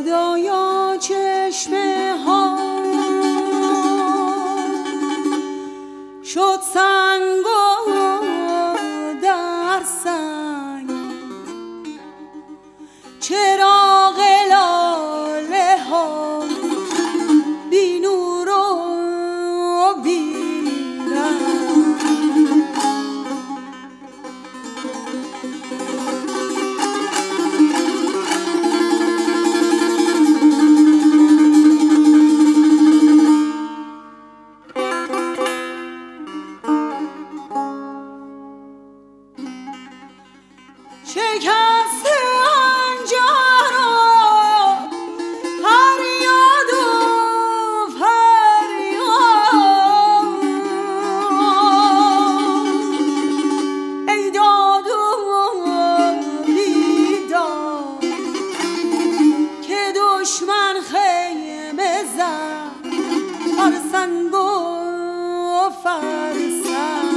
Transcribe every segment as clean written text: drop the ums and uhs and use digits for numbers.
خدایا چشمه ها شد سنگ و در سنگ، چراغ لاله ها بی نور و بی رنگ. شکست انجارا فریاد و فریاد، ای داد و بیداد که دشمن خیمه زد فرسنگ و فرسنگ.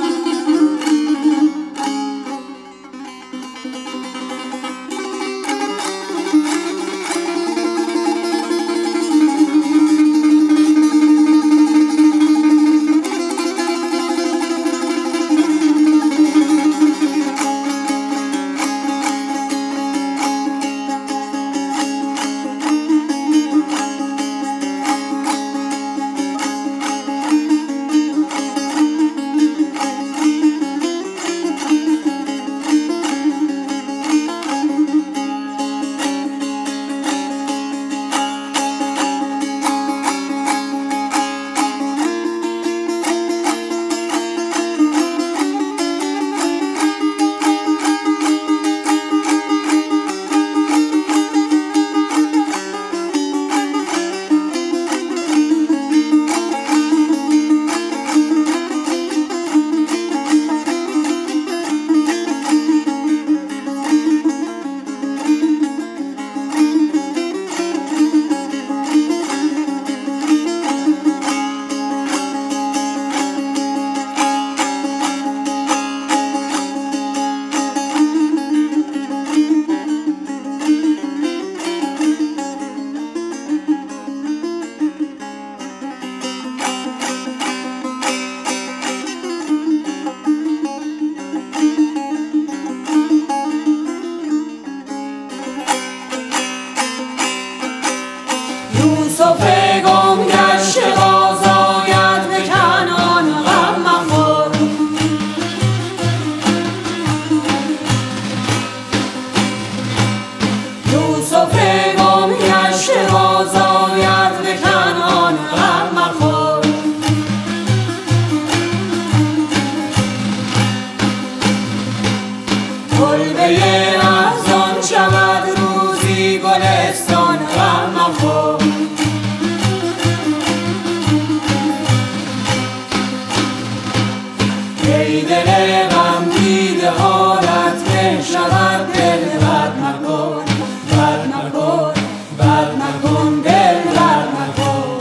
یوسف گم گشته باز آید به کنعان غم مخور. یوسف گم گشته باز آید به کنعان غم مخور. کلبه احزان شود روزی گلستان غم مخور. ای دل غم دیده حالت به شود دل بد مکن، بد مکن، بد مکن، دل بد مکن.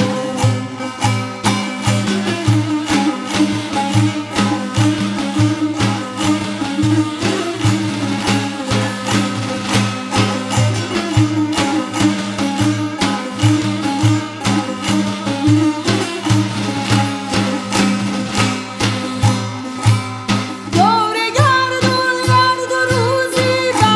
دور گردون گرد و روزی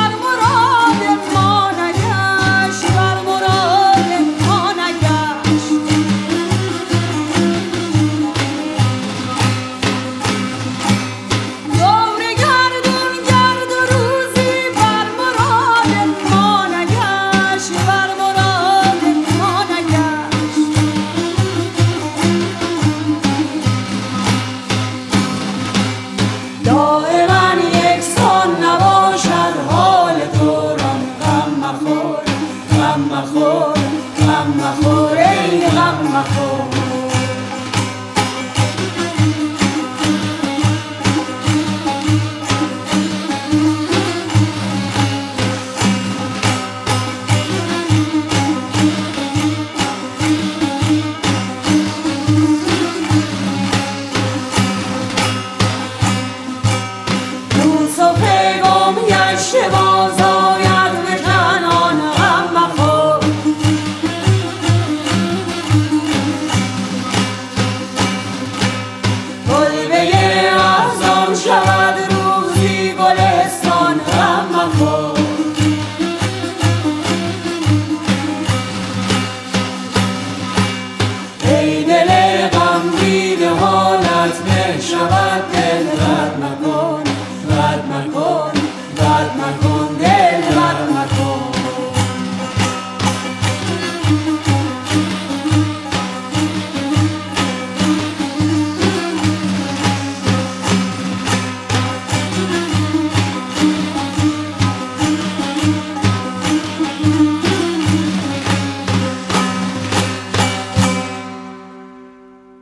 نکن